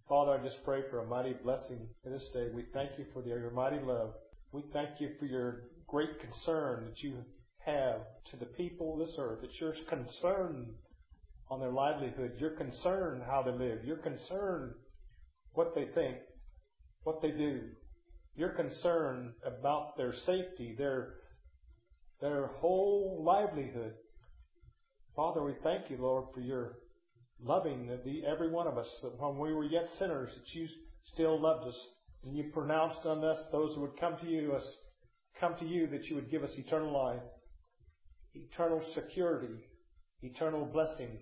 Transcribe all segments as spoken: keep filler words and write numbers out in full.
Father, I just pray for a mighty blessing in this day. We thank you for your mighty love. We thank you for your great concern that you have to the people of this earth, that you're concerned on their livelihood. You're concerned how they live. You're concerned what they think, what they do. You're concerned about their safety, their, their whole livelihood. Father, we thank you, Lord, for your loving the, every one of us, that when we were yet sinners, that you still loved us. And you pronounced on us, those who would come to you, us, come to you, that you would give us eternal life, eternal security, eternal blessings,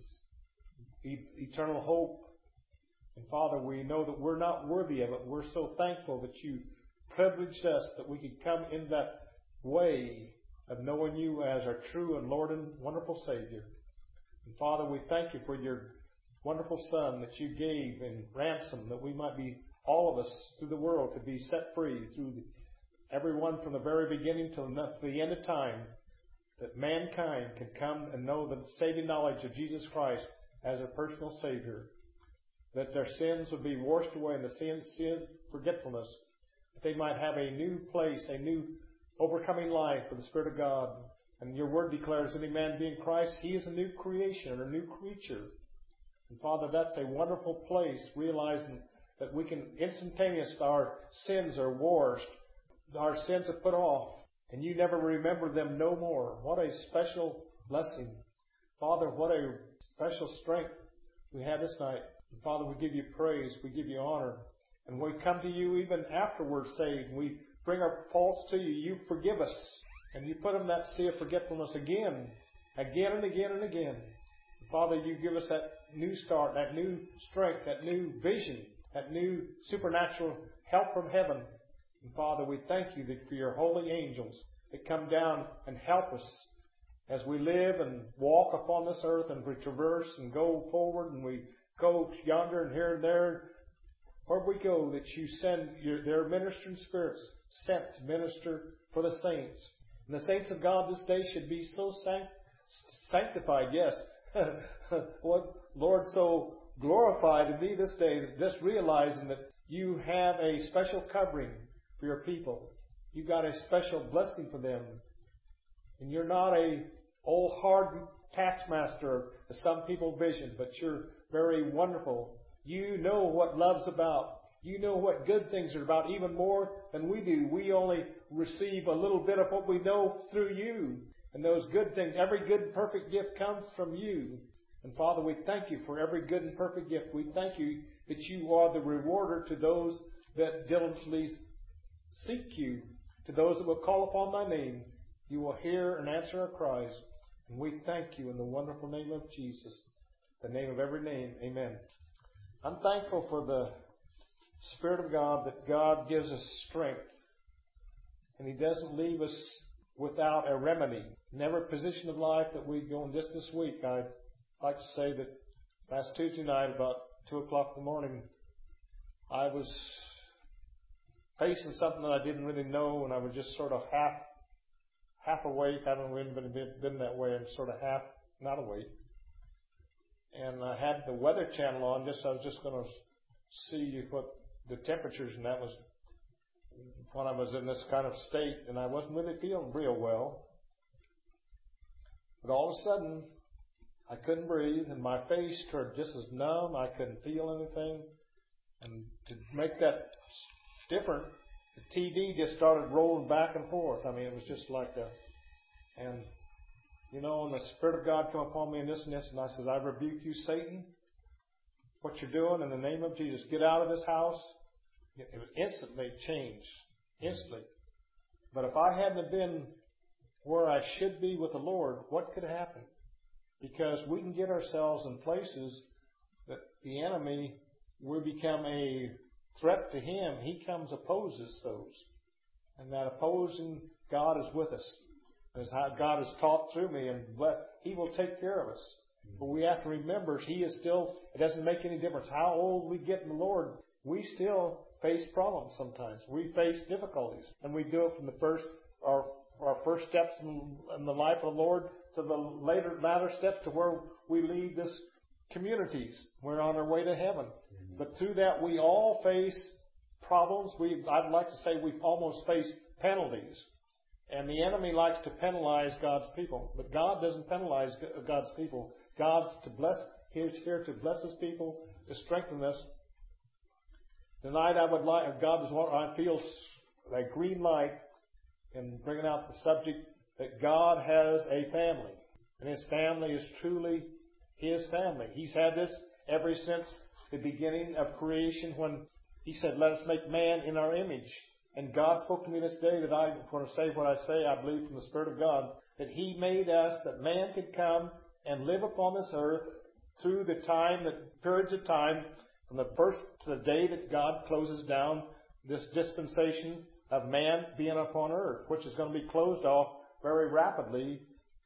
e- eternal hope. And Father, we know that we're not worthy of it. We're so thankful that you privileged us that we could come in that way of knowing you as our true and Lord and wonderful Savior. And Father, we thank you for your wonderful Son that you gave in ransom, that we might be, all of us through the world, to be set free through the, everyone from the very beginning till the end of time, that mankind can come and know the saving knowledge of Jesus Christ as a personal Savior, that their sins would be washed away in the sin, sin forgetfulness, that they might have a new place, a new overcoming life for the Spirit of God. And your word declares, any man be in Christ, he is a new creation, or a new creature. And Father, that's a wonderful place, realizing that we can instantaneously, our sins are washed, our sins are put off, and you never remember them no more. What a special blessing. Father, what a special strength we have this night. And Father, we give you praise, we give you honor, and we come to you even after we're saved. We bring our faults to you. You forgive us, and you put them in that sea of forgetfulness again, again and again and again. And Father, you give us that new start, that new strength, that new vision, that new supernatural help from heaven. And Father, we thank you that for your holy angels that come down and help us as we live and walk upon this earth, and we traverse and go forward, and we go yonder and here and there. Where we go, that you send your, their ministering spirits sent to minister for the saints. And the saints of God this day should be so sanct- sanctified, yes. What, Lord, so glorified to be this day, just realizing that you have a special covering for your people. You got a special blessing for them. And you're not a old hard taskmaster as some people vision, but you're very wonderful. You know what love's about. You know what good things are about even more than we do. We only receive a little bit of what we know through you. And those good things, every good and perfect gift comes from you. And Father, we thank you for every good and perfect gift. We thank you that you are the rewarder to those that diligently seek you. To those that will call upon thy name, you will hear and answer our cries. And we thank you in the wonderful name of Jesus, the name of every name. Amen. I'm thankful for the Spirit of God, that God gives us strength. And He doesn't leave us without a remedy. In every position of life that we go in just this week, I'd like to say that last Tuesday night, about two o'clock in the morning, I was facing something that I didn't really know, and I was just sort of half half awake. I haven't really been, been that way. I'm sort of half not awake. And I had the Weather Channel on, just I was just going to see what the temperatures, and that was when I was in this kind of state, and I wasn't really feeling real well. But all of a sudden, I couldn't breathe, and my face turned just as numb. I couldn't feel anything. And to make that different, the T V just started rolling back and forth. I mean, it was just like a, and you know, and the Spirit of God come upon me in this and this, and I says, I rebuke you, Satan. What you're doing in the name of Jesus, get out of this house. It was instantly changed, instantly. But if I hadn't have been where I should be with the Lord, what could happen? Because we can get ourselves in places that the enemy, we become a threat to him. He comes, opposes those. And that opposing God is with us. As how God has taught through me, and let, He will take care of us. But we have to remember, He is still, it doesn't make any difference how old we get in the Lord, we still face problems sometimes. We face difficulties. And we do it from the first, our, our first steps in, in the life of the Lord to the later, latter steps to where we leave this communities. We're on our way to heaven. But through that, we all face problems. We, I'd like to say we've almost faced penalties. And the enemy likes to penalize God's people. But God doesn't penalize God's people. God's to bless. He's here to bless His people, to strengthen us. Tonight, I would like, God is what I feel a green light in bringing out the subject that God has a family. And His family is truly His family. He's had this ever since the beginning of creation when He said, let us make man in our image. And God spoke to me this day that I want to say what I say, I believe from the Spirit of God, that He made us that man could come and live upon this earth through the time, the periods of time, from the first to the day that God closes down this dispensation of man being upon earth, which is going to be closed off very rapidly.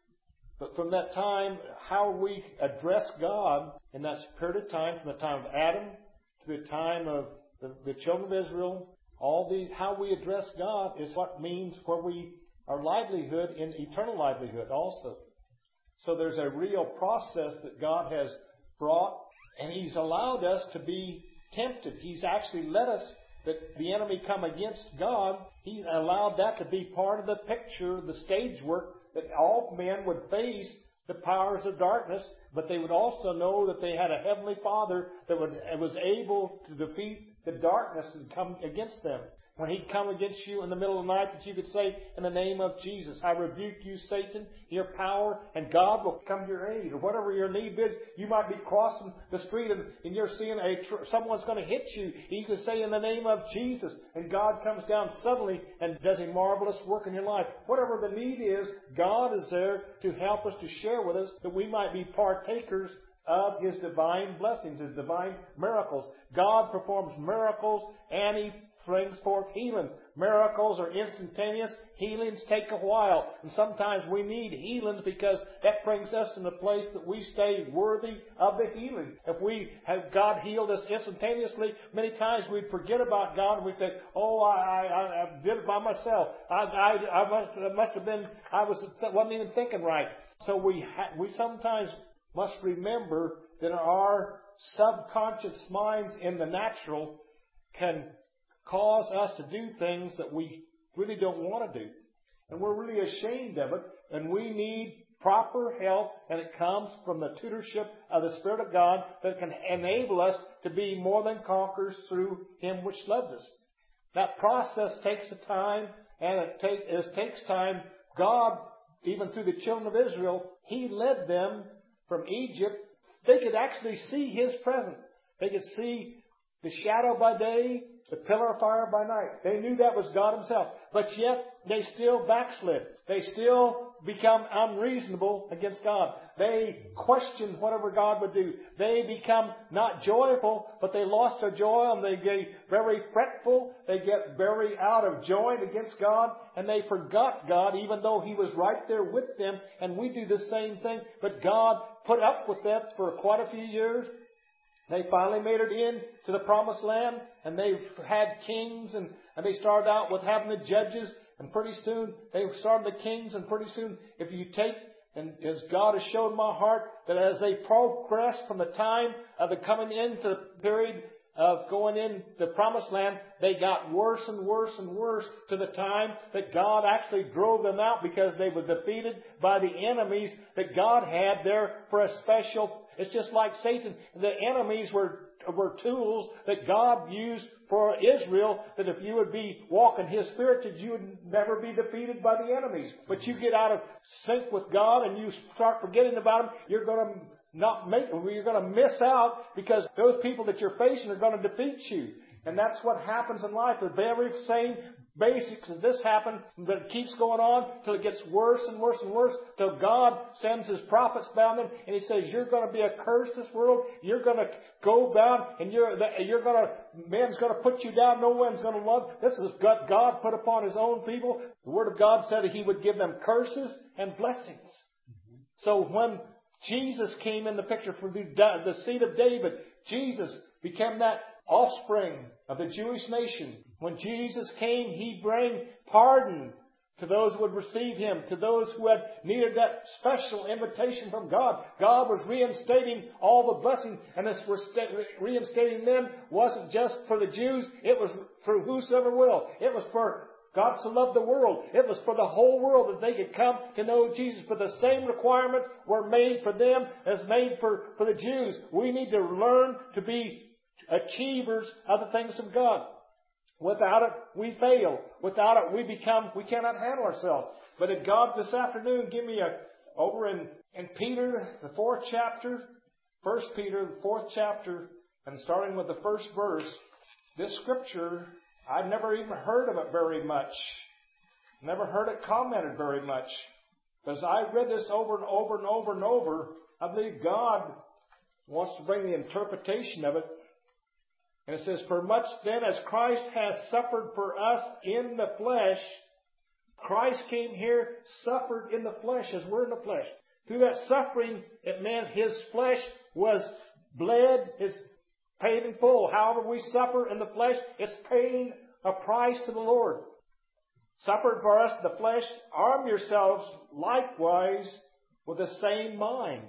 But from that time, how we address God in that period of time, from the time of Adam to the time of the, the children of Israel, all these, how we address God is what means where we, our livelihood in eternal livelihood also. So there's a real process that God has brought, and He's allowed us to be tempted. He's actually let us, that the enemy come against God. He allowed that to be part of the picture, the stage work, that all men would face the powers of darkness, but they would also know that they had a heavenly Father that would, was able to defeat the darkness and come against them. When He'd come against you in the middle of the night, that you could say, in the name of Jesus, I rebuke you, Satan, your power, and God will come to your aid. Or whatever your need is, you might be crossing the street and, and you're seeing a tr- someone's going to hit you. You can say, in the name of Jesus, and God comes down suddenly and does a marvelous work in your life. Whatever the need is, God is there to help us, to share with us, that we might be partakers of His divine blessings, His divine miracles. God performs miracles, and He brings forth healing. Miracles are instantaneous. Healings take a while. And sometimes we need healings because that brings us in a place that we stay worthy of the healing. If we have God healed us instantaneously, many times we forget about God and we say, oh, I, I, I did it by myself. I, I, I must, I must have been, I was, wasn't even thinking right. So we, ha- we sometimes must remember that our subconscious minds in the natural can cause us to do things that we really don't want to do. And we're really ashamed of it. And we need proper help. And it comes from the tutorship of the Spirit of God that can enable us to be more than conquerors through Him which loves us. That process takes a time. And it, take, it takes time. God, even through the children of Israel, He led them from Egypt. They could actually see His presence. They could see the shadow by day, the pillar of fire by night. They knew that was God Himself. But yet, they still backslid. They still become unreasonable against God. They question whatever God would do. They become not joyful, but they lost their joy and they get very fretful. They get very out of joint against God. And they forgot God even though He was right there with them. And we do the same thing. But God put up with that for quite a few years. They finally made it in to the promised land, and they had kings, and, and they started out with having the judges, and pretty soon they started the kings, and pretty soon, if you take, and as God has showed my heart, that as they progressed from the time of the coming into the period of going in the promised land, they got worse and worse and worse to the time that God actually drove them out because they were defeated by the enemies that God had there for a special. It's just like Satan. The enemies were were tools that God used for Israel, that if you would be walking His Spirit, that you would never be defeated by the enemies. But you get out of sync with God and you start forgetting about Him, you're going to not make, you're going to miss out because those people that you're facing are going to defeat you. And that's what happens in life. The very same basics of this happen, but it keeps going on till it gets worse and worse and worse, till God sends His prophets down them, and He says, you're going to be accursed, this world. You're going to go down, and you're, you're going to, man's going to put you down. No one's going to love. This is what God put upon His own people. The Word of God said that He would give them curses and blessings. Mm-hmm. So when Jesus came in the picture for the, the seed of David, Jesus became that offspring of the Jewish nation. When Jesus came, He brought pardon to those who would receive Him, to those who had needed that special invitation from God. God was reinstating all the blessings, and this reinstating them wasn't just for the Jews, it was for whosoever will. It was for God so loved the world. It was for the whole world that they could come to know Jesus. But the same requirements were made for them as made for, for the Jews. We need to learn to be achievers of the things of God. Without it, we fail. Without it, we become, we cannot handle ourselves. But at God this afternoon, give me a, over in, in Peter, the fourth chapter, First Peter, the fourth chapter, and starting with the first verse, this scripture, I've never even heard of it very much. Never heard it commented very much. Because I read this over and over and over and over, I believe God wants to bring the interpretation of it. And it says, for much then as Christ has suffered for us in the flesh, Christ came here, suffered in the flesh as we're in the flesh. Through that suffering, it meant His flesh was bled, His paid in full. However we suffer in the flesh, it's paying a price to the Lord. Suffered for us in the flesh, arm yourselves likewise with the same mind.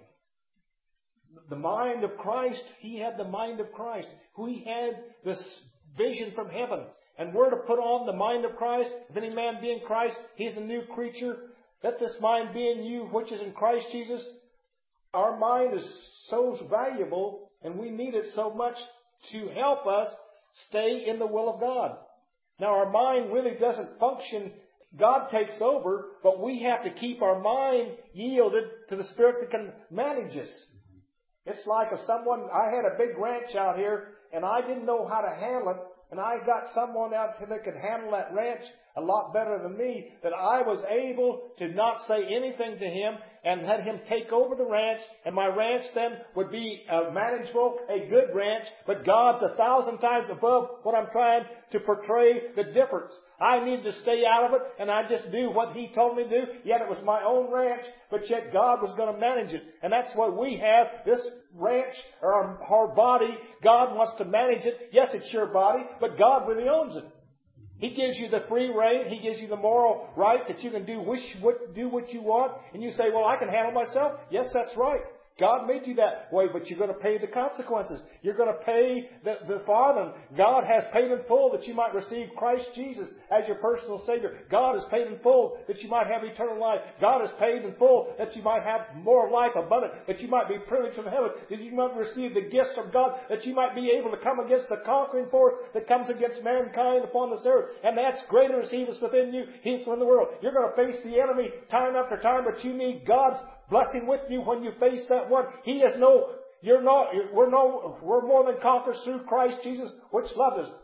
The mind of Christ, He had the mind of Christ. We had this vision from heaven. And we're to put on the mind of Christ. If any man be in Christ, he is a new creature. Let this mind be in you, which is in Christ Jesus. Our mind is so valuable, and we need it so much to help us stay in the will of God. Now, our mind really doesn't function. God takes over, but we have to keep our mind yielded to the Spirit that can manage us. It's like if someone, I had a big ranch out here, and I didn't know how to handle it, and I got someone out here that could handle that ranch a lot better than me, that I was able to not say anything to him and let him take over the ranch, and my ranch then would be a manageable, a good ranch, but God's a thousand times above what I'm trying to portray the difference. I needed to stay out of it, and I just do what He told me to do, yet it was my own ranch, but yet God was going to manage it. And that's what we have, this ranch, or our, our body, God wants to manage it. Yes, it's your body, but God really owns it. He gives you the free reign. He gives you the moral right that you can do wish what do what you want. And you say, well, I can handle myself. Yes, that's right. God made you that way, but you're going to pay the consequences. You're going to pay the, the Father. God has paid in full that you might receive Christ Jesus as your personal Savior. God has paid in full that you might have eternal life. God has paid in full that you might have more life abundant, that you might be privileged from heaven, that you might receive the gifts of God, that you might be able to come against the conquering force that comes against mankind upon this earth. And that's greater is He that's within you, He that's within the world. You're going to face the enemy time after time, but you need God's blessing with you when you face that one. He is no, you're no, we're no, we're more than conquerors through Christ Jesus, which loved us.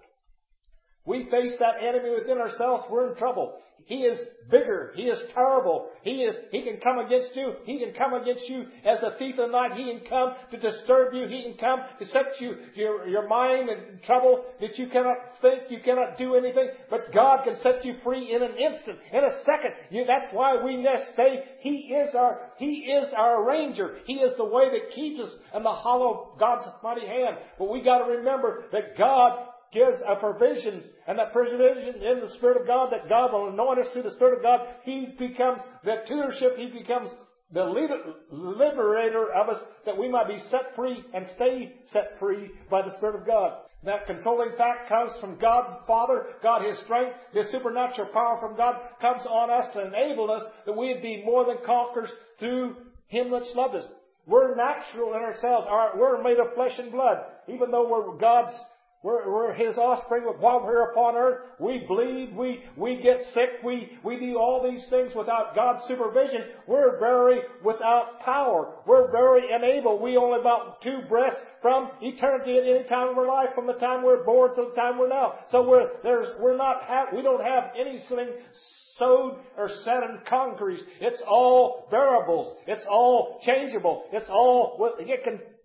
We face that enemy within ourselves, we're in trouble. He is bigger. He is terrible. He is, He can come against you. He can come against you as a thief in the night. He can come to disturb you. He can come to set you, your, your mind in trouble that you cannot think, you cannot do anything. But God can set you free in an instant, in a second. You, that's why we must stay. He is our, He is our arranger. He is the way that keeps us in the hollow of God's mighty hand. But we got to remember that God gives a provision, and that provision in the Spirit of God, that God will anoint us through the Spirit of God. He becomes the tutorship. He becomes the liberator of us, that we might be set free and stay set free by the Spirit of God. That controlling fact comes from God the Father. God, His strength, His supernatural power from God comes on us to enable us that we'd be more than conquerors through Him that's loved us. We're natural in ourselves. We're made of flesh and blood. Even though we're God's We're, we're His offspring. While we're upon earth, we bleed, we, we get sick, we, we do all these things without God's supervision. We're very without power. We're very unable. We only about two breaths from eternity at any time of our life, from the time we're born to the time we're now. So we're, there's, we're not have, we don't have anything sowed or set in concrete. It's all variables. It's all changeable. It's all, it can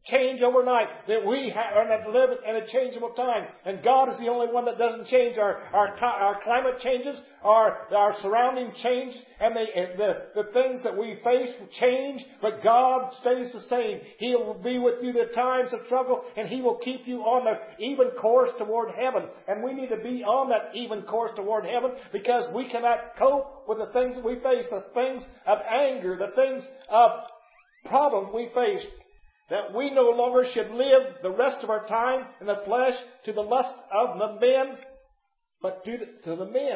change overnight, that we ha- are to live in a changeable time. And God is the only one that doesn't change. Our our, our climate changes, our our surrounding change, and the, the the things that we face change, but God stays the same. He will be with you in times of trouble, and He will keep you on the even course toward heaven. And we need to be on that even course toward heaven, because we cannot cope with the things that we face, the things of anger, the things of problems we face. That we no longer should live the rest of our time in the flesh to the lust of the men, but to the, to the men.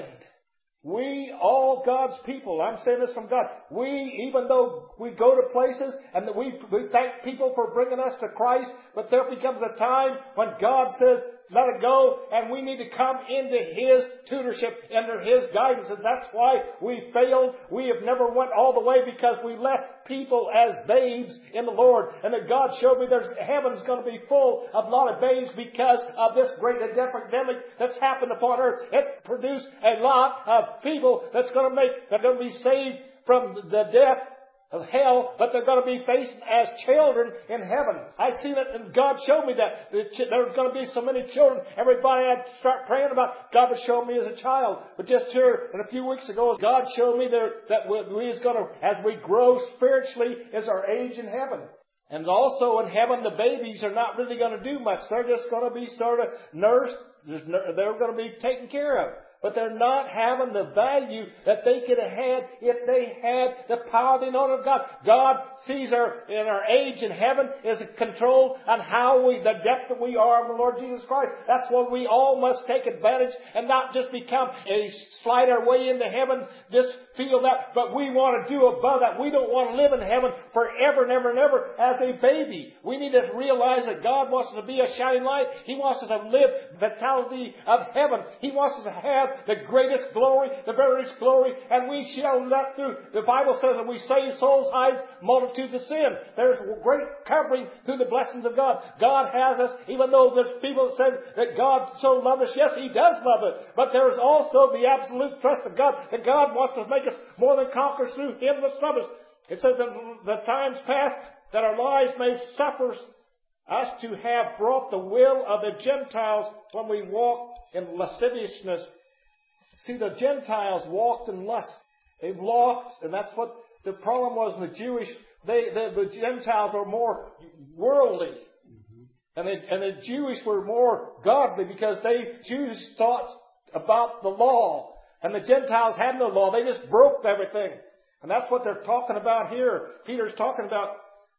We, all God's people, I'm saying this from God, we, even though we go to places and that we, we thank people for bringing us to Christ, but there becomes a time when God says, let it go, and we need to come into His tutorship, under His guidance. And that's why we failed. We have never went all the way, because we left people as babes in the Lord. And that God showed me there's heaven's going to be full of a lot of babes because of this great epidemic that's happened upon earth. It produced a lot of people that's going to make, they're going to be saved from the death of hell, but they're going to be faced as children in heaven. I seen it, and God showed me that there's going to be so many children. Everybody I'd start praying about, God would show me as a child. But just here, and a few weeks ago, God showed me there that we is going to, as we grow spiritually, is our age in heaven. And also in heaven, the babies are not really going to do much. They're just going to be sort of nursed. They're going to be taken care of. But they're not having the value that they could have had if they had the power of the anointing of God. God sees our, in our age in heaven is controlled on how we, the depth that we are of the Lord Jesus Christ. That's what we all must take advantage, and not just become a slide our way into heaven, just feel that, but we want to do above that. We don't want to live in heaven forever and ever and ever as a baby. We need to realize that God wants us to be a shining light. He wants us to live the vitality of heaven. He wants us to have the greatest glory, the greatest glory, and we shall let through. The Bible says that we save souls, hides multitudes of sin. There's great covering through the blessings of God. God has us, even though there's people that said that God so loved us. Yes, He does love us. But there's also the absolute trust of God, that God wants to make us more than conquerors through Him that loved us. It says that the times past that our lives may suffer us to have brought the will of the Gentiles when we walk in lasciviousness. See, the Gentiles walked in lust. They walked, and that's what the problem was with the Jewish. They, the, the Gentiles were more worldly. Mm-hmm. And, they, and the Jewish were more godly, because they, Jews thought about the law. And the Gentiles had no law. They just broke everything. And that's what they're talking about here. Peter's talking about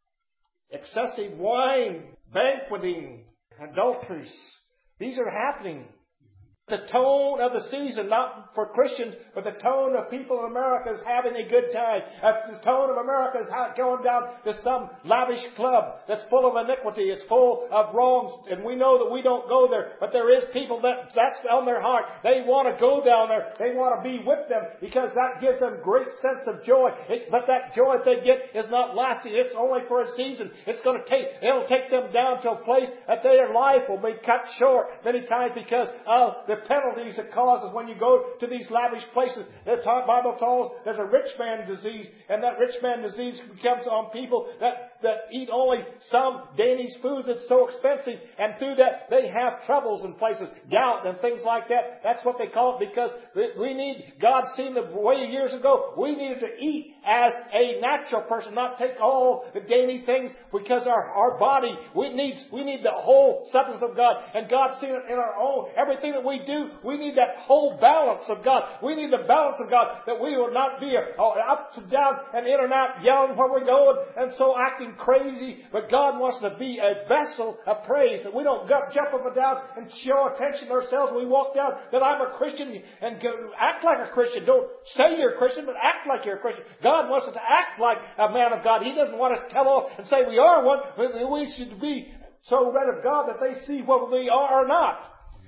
excessive wine, banqueting, adulteries. These are happening. The tone of the season, not for Christians, but the tone of people in America is having a good time. The tone of America is going down to some lavish club that's full of iniquity, it's full of wrongs, and we know that we don't go there, but there is people that that's on their heart. They want to go down there. They want to be with them, because that gives them great sense of joy. It, but that joy that they get is not lasting. It's only for a season. It's going to take, it'll take them down to a place that their life will be cut short many times because of the penalties it causes when you go to these lavish places. The Bible tells us there's a rich man disease, and that rich man disease comes on people that, that eat only some Danish food that's so expensive, and through that they have troubles in places, gout and things like that. That's what they call it, because we need, God seen the way years ago, we needed to eat as a natural person, not take all the daily things, because our, our body, we need, we need the whole substance of God, and God's seen it in our own, everything that we do. We need that whole balance of God. We need the balance of God, that we will not be up and down and in and out, yelling where we're going, and so acting crazy. But God wants to be a vessel of praise, that we don't jump up and down and show attention to ourselves when we walk down, that I'm a Christian, and go, act like a Christian. Don't say you're a Christian, but act like you're a Christian. God wants us to act like a man of God. He doesn't want us to tell off and say we are one. We should be so read of God that they see whether we are or not.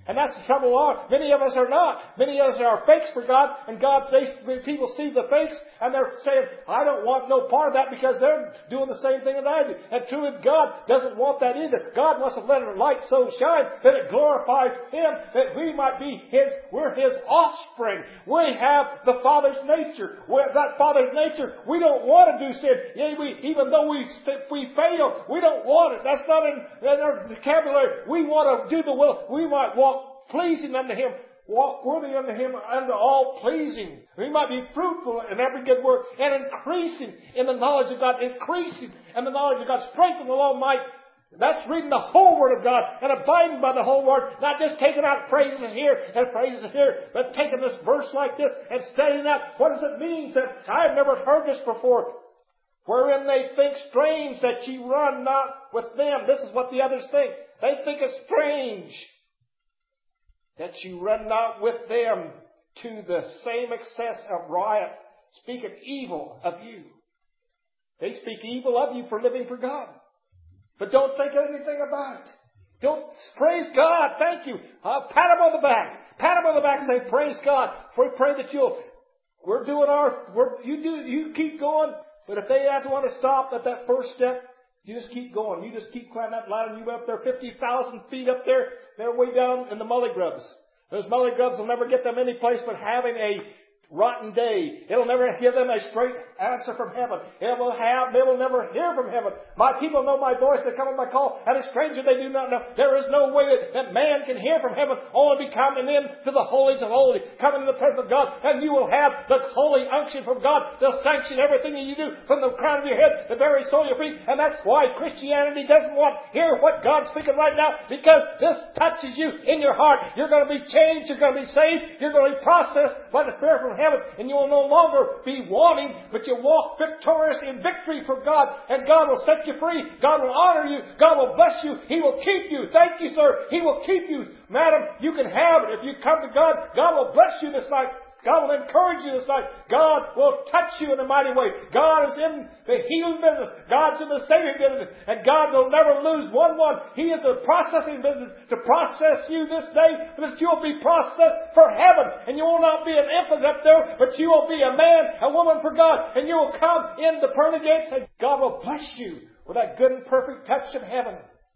And that's the trouble. Are many of us are not. Many of us are fakes for God, and God, they, people see the fakes, and they're saying, I don't want no part of that because they're doing the same thing that I do. And truly, God doesn't want that either. God wants to let our light so shine that it glorifies Him, that we might be His, we're His offspring. We have the Father's nature. We have that Father's nature. We don't want to do sin. Yeah, we, even though we, if we fail, we don't want it. That's not in, in our vocabulary. We want to do the will. We might walk pleasing unto Him, walk worthy unto Him, unto all pleasing. We might be fruitful in every good work and increasing in the knowledge of God, increasing in the knowledge of God, strength in the Lord might. That's reading the whole Word of God and abiding by the whole Word, not just taking out praises here and praises here, but taking this verse like this and studying out. What does it mean? That I've never heard this before. Wherein they think strange that ye run not with them. This is what the others think. They think it's strange that you run not with them to the same excess of riot, speaking evil of you. They speak evil of you for living for God. But don't think anything about it. Don't praise God. Thank you. Uh, pat them on the back. Pat them on the back and say, praise God. We pray that you'll, we're doing our, we're, you do, you keep going. But if they have to want to stop at that first step, you just keep going. You just keep climbing that ladder. You up there fifty thousand feet up there. They're way down in the mully grubs. Those mully grubs will never get them any place but having a rotten day. It'll never give them a straight answer from heaven. It will have, they will never hear from heaven. My people know my voice. They come on my call. And a stranger they do not know. There is no way that, that man can hear from heaven. Only be coming in to the holies of holies. Coming in the presence of God. And you will have the holy unction from God. They'll sanction everything that you do from the crown of your head, the very sole of your feet. And that's why Christianity doesn't want to hear what God's speaking right now. Because this touches you in your heart. You're going to be changed. You're going to be saved. You're going to be processed by the Spirit from heaven, and you will no longer be wanting, but you walk victorious in victory for God, and God will set you free. God will honor you. God will bless you. He will keep you. Thank you, sir. He will keep you. Madam, you can have it. If you come to God, God will bless you this night. God will encourage you this night. God will touch you in a mighty way. God is in the healing business. God's in the saving business. And God will never lose one one. He is a processing business to process you this day, so that you will be processed for heaven. And you will not be an infant up there, but you will be a man, a woman for God. And you will come in the pearly gates, and God will bless you with that good and perfect touch of heaven,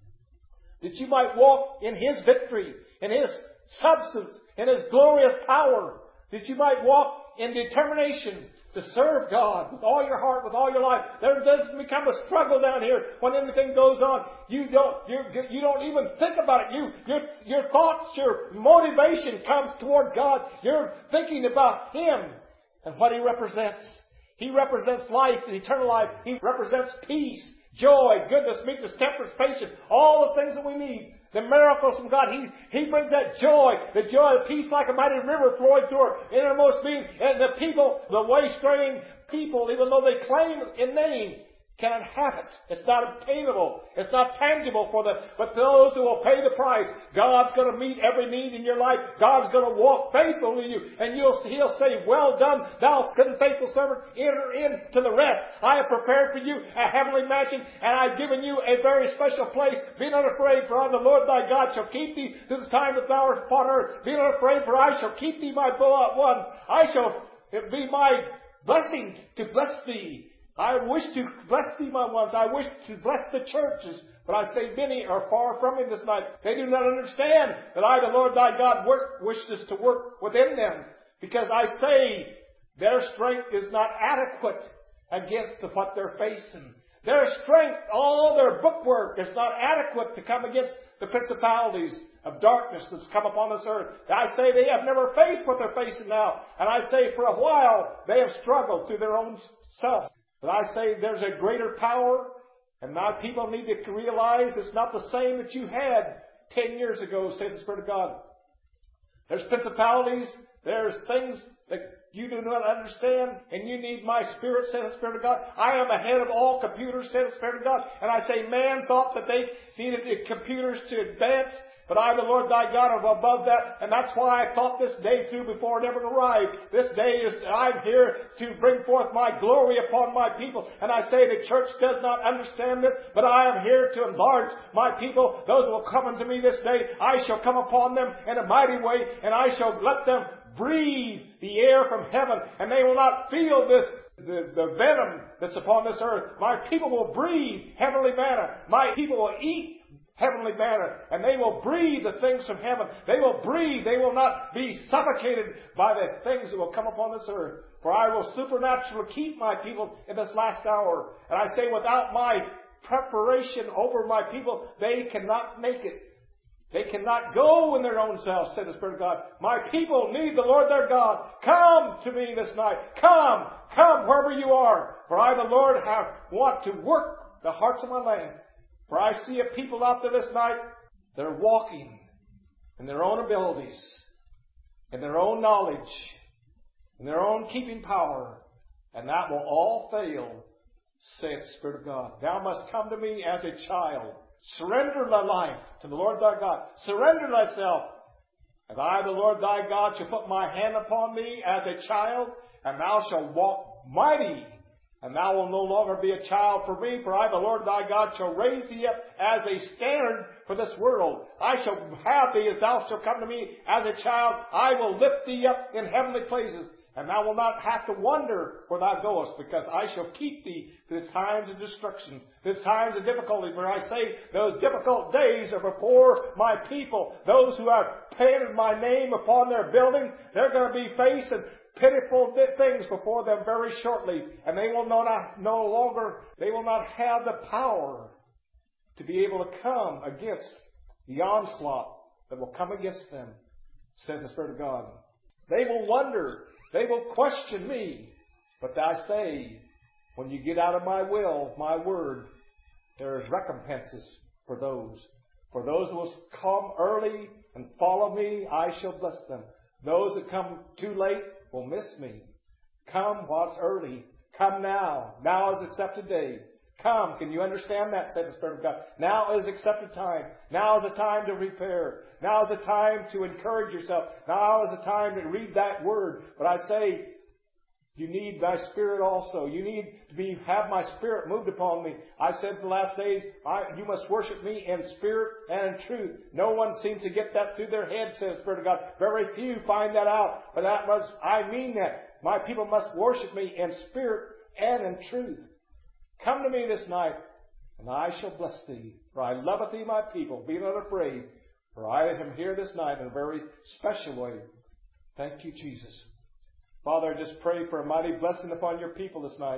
that you might walk in His victory, in His substance, in His glorious power, that you might walk in determination to serve God with all your heart, with all your life. There doesn't become a struggle down here when anything goes on. You don't, you you don't even think about it. You, your, your thoughts, your motivation comes toward God. You're thinking about Him and what He represents. He represents life and eternal life. He represents peace, joy, goodness, meekness, temperance, patience, all the things that we need. The miracles from God. He, he brings that joy, the joy of peace like a mighty river flowing through our innermost being. And the people, the way-straying people, even though they claim in name, cannot have it. It's not obtainable. It's not tangible for them. But those who will pay the price, God's going to meet every need in your life. God's going to walk faithfully with you. And you'll, He'll say, well done, thou good and faithful servant. Enter into the rest. I have prepared for you a heavenly mansion, and I've given you a very special place. Be not afraid, for I, the Lord thy God, shall keep thee to the time that thou art upon earth. Be not afraid, for I shall keep thee, my beloved ones. I shall, it be my blessing to bless thee. I wish to bless thee, my ones. I wish to bless the churches. But I say many are far from Him this night. They do not understand that I, the Lord thy God, work, wish this to work within them. Because I say their strength is not adequate against what they're facing. Their strength, all their bookwork is not adequate to come against the principalities of darkness that's come upon this earth. I say they have never faced what they're facing now. And I say for a while they have struggled through their own self. But I say there's a greater power, and my people need to realize it's not the same that you had ten years ago, said the Spirit of God. There's principalities, there's things that you do not understand, and you need my Spirit, said the Spirit of God. I am ahead of all computers, said the Spirit of God. And I say man thought that they needed the computers to advance. But I, the Lord thy God, am above that. And that's why I thought this day through before it ever arrived. This day is, I'm here to bring forth my glory upon my people. And I say the church does not understand this, but I am here to enlarge my people. Those who will come unto me this day, I shall come upon them in a mighty way, and I shall let them breathe the air from heaven, and they will not feel this The, the venom that's upon this earth. My people will breathe heavenly manna. My people will eat heavenly manna. And they will breathe the things from heaven. They will breathe. They will not be suffocated by the things that will come upon this earth. For I will supernaturally keep my people in this last hour. And I say, without my preparation over my people, they cannot make it. They cannot go in their own selves, said the Spirit of God. My people need the Lord their God. Come to me this night. Come. Come wherever you are. For I, the Lord, have want to work the hearts of my land. For I see a people out there this night. They're walking in their own abilities, in their own knowledge, in their own keeping power. And that will all fail, saith the Spirit of God. Thou must come to me as a child. Surrender thy life to the Lord thy God. Surrender thyself. And I, the Lord thy God, shall put my hand upon thee as a child, and thou shalt walk mighty. And thou wilt no longer be a child for me, for I, the Lord thy God, shall raise thee up as a standard for this world. I shall have thee as thou shalt come to me as a child. I will lift thee up in heavenly places. And thou wilt not have to wonder where thou goest, because I shall keep thee to the times of destruction, to the times of difficulty. Where I say those difficult days are before my people. Those who have painted my name upon their building, they're going to be facing pitiful things before them very shortly. And they will not, no longer, they will not have the power to be able to come against the onslaught that will come against them, said the Spirit of God. They will wonder. They will question me. But I say, when you get out of my will, my word, there is recompenses for those. For those who will come early and follow me, I shall bless them. Those that come too late will miss me. Come while it's early. Come now. Now is accepted day. Come. Can you understand that, said the Spirit of God? Now is accepted time. Now is the time to repair. Now is the time to encourage yourself. Now is the time to read that word. But I say, you need my Spirit also. You need to be have my Spirit moved upon me. I said in the last days, I, you must worship me in spirit and in truth. No one seems to get that through their head, said the Spirit of God. Very few find that out. But that was, I mean that. My people must worship me in spirit and in truth. Come to me this night, and I shall bless thee. For I loveth thee, my people. Be not afraid, for I am here this night in a very special way. Thank you, Jesus. Father, I just pray for a mighty blessing upon your people this night.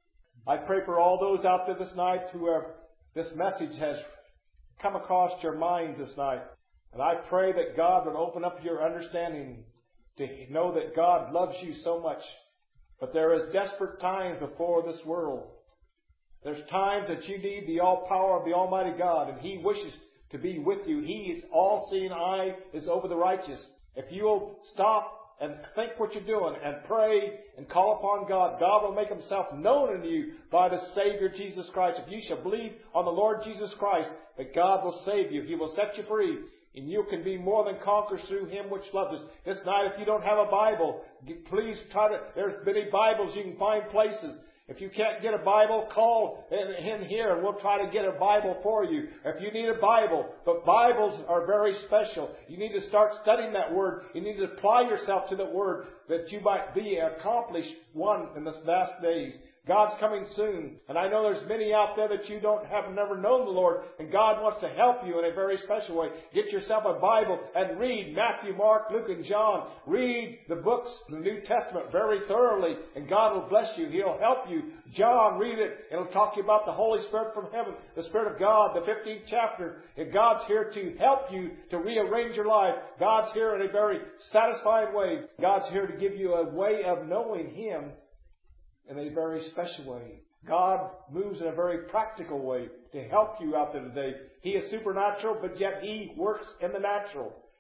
I pray for all those out there this night who have, this message has come across your minds this night. And I pray that God would open up your understanding to know that God loves you so much. But there is desperate times before this world. There's times that you need the all power of the Almighty God, and He wishes to be with you. His all-seeing eye is over the righteous. If you'll stop and think what you're doing and pray and call upon God, God will make Himself known unto you by the Savior Jesus Christ. If you shall believe on the Lord Jesus Christ, that God will save you. He will set you free. And you can be more than conquerors through Him which loved us. This night, if you don't have a Bible, please try to, there's many Bibles you can find places. If you can't get a Bible, call in here and we'll try to get a Bible for you. If you need a Bible, but Bibles are very special. You need to start studying that Word. You need to apply yourself to the Word that you might be an accomplished one in this last days. God's coming soon. And I know there's many out there that you don't have never known the Lord. And God wants to help you in a very special way. Get yourself a Bible and read Matthew, Mark, Luke, and John. Read the books, the New Testament, very thoroughly. And God will bless you. He'll help you. John, read it. It'll talk to you about the Holy Spirit from heaven, the Spirit of God, the fifteenth chapter. And God's here to help you to rearrange your life. God's here in a very satisfying way. God's here to give you a way of knowing Him in a very special way. God moves in a very practical way to help you out there today. He is supernatural, but yet He works in the natural.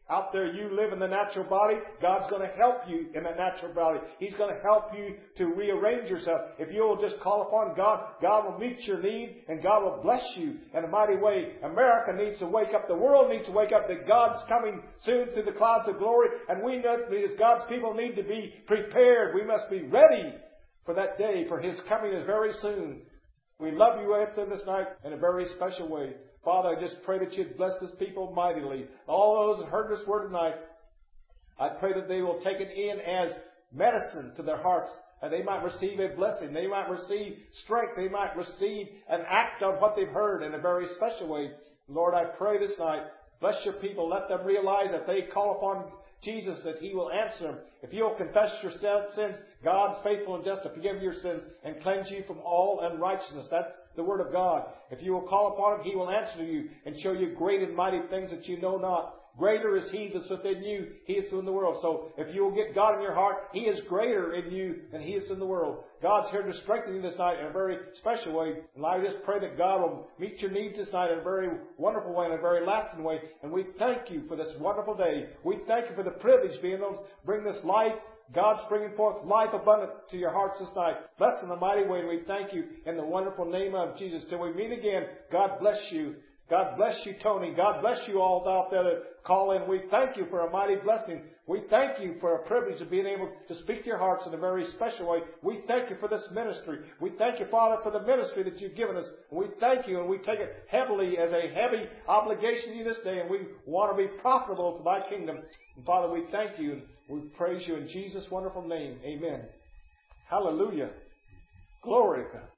Out there you live in the natural body, God's going to help you in the natural body. He's going to help you to rearrange yourself. If you will just call upon God, God will meet your need and God will bless you in a mighty way. America needs to wake up. The world needs to wake up that God's coming soon through the clouds of glory. And we, as God's people, need to be prepared. We must be ready for that day, for His coming is very soon. We love you out there this night in a very special way. Father, I just pray that You'd bless this people mightily. All those that heard this word tonight, I pray that they will take it in as medicine to their hearts, and they might receive a blessing. They might receive strength. They might receive an act on what they've heard in a very special way. Lord, I pray this night, bless Your people. Let them realize that they call upon Jesus, that He will answer them. If you'll confess your sins, God's faithful and just to forgive your sins and cleanse you from all unrighteousness. That's the Word of God. If you will call upon Him, He will answer you and show you great and mighty things that you know not. Greater is He that's within you, He is in the world. So if you will get God in your heart, He is greater in you than He is in the world. God's here to strengthen you this night in a very special way. And I just pray that God will meet your needs this night in a very wonderful way, in a very lasting way. And we thank You for this wonderful day. We thank You for the privilege of being able to bring this life. God's bringing forth life abundant to your hearts this night. Bless in a mighty way. And we thank You in the wonderful name of Jesus. Till we meet again, God bless you. God bless you, Tony. God bless you all out there that call in. We thank You for a mighty blessing. We thank You for a privilege of being able to speak to your hearts in a very special way. We thank You for this ministry. We thank You, Father, for the ministry that You've given us. We thank You, and we take it heavily as a heavy obligation to You this day, and we want to be profitable for Thy kingdom. And Father, we thank You, and we praise You in Jesus' wonderful name. Amen. Hallelujah. Glory to God.